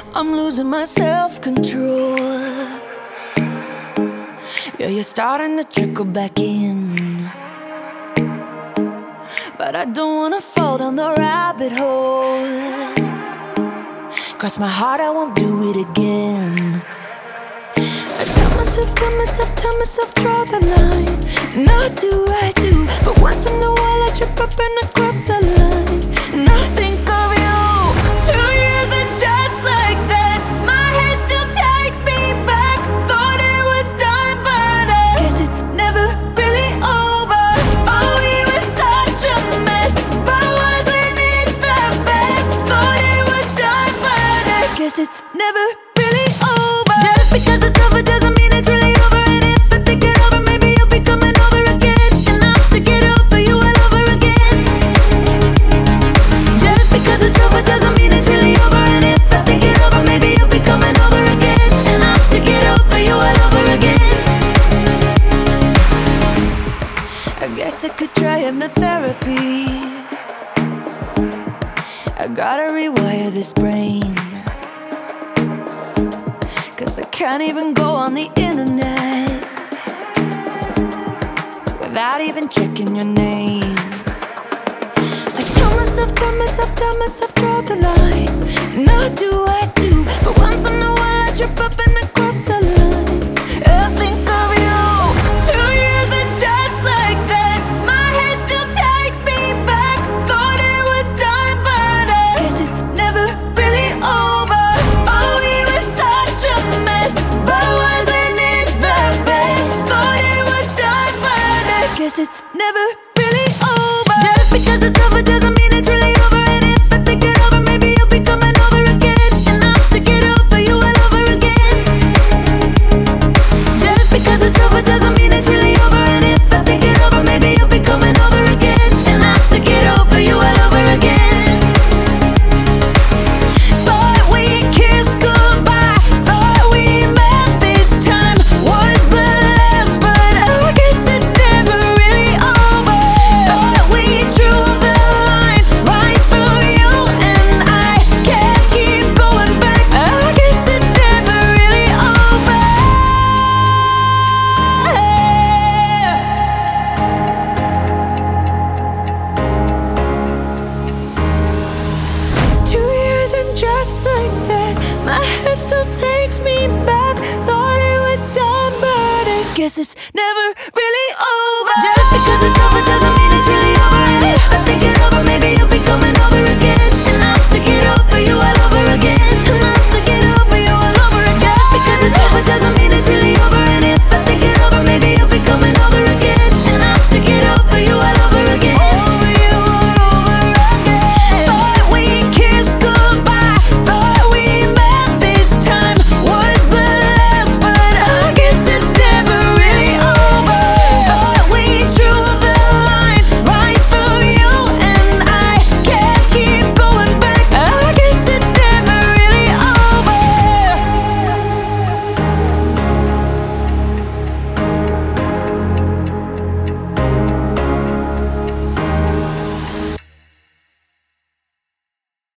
I'm losing my self-control. Yeah, you're starting to trickle back in, but I don't wanna fall down the rabbit hole. Cross my heart, I won't do it again. I tell myself, draw the line. Not I do, but once in a while I trip up and I cross the line. And I think of you. 2 years and just like that, my head still takes me back. Thought it was done, but I guess it's never really over. Oh, we were such a mess, but wasn't it the best? Thought it was done, but I guess it's never really over. Just because it's over doesn't mean it's really over. And if I think it over, maybe you'll be coming over again. And I'll have to get over you all over again. Just because it's over doesn't mean it's really over. And if I think it over, maybe you'll be coming over again. And I'll have to get over you all over again. I guess I could try hypnotherapy. I gotta rewire this brain, 'cause I can't even go on the internet without even checking your name. I tell myself, draw the line. Not I do, but once in a while I trip up and I cross the line. I think of you. 2 years and just like that, my head still takes me back. Thought it was done, but I guess it's never really over. Oh, we were such a mess, but wasn't it the best? Thought it was done, but I guess it's never really over. Just because it's over doesn't mean it's really over. And if I think it over, maybe you'll be coming over again. And I'll have to get over you all over again. Just because it's over doesn't mean it's really over. And if I think it over, maybe you'll be coming over again. And I'll have to get over you all over again. Thought we kissed goodbye, thought we met this time was the last, but I guess it's never really over. Thought we drew the line right through you, and I can't keep going back. I guess it's never really over. 2 years and just like that, my head still takes me back. Thought it was done, but I guess it's never really over. Just because it's over doesn't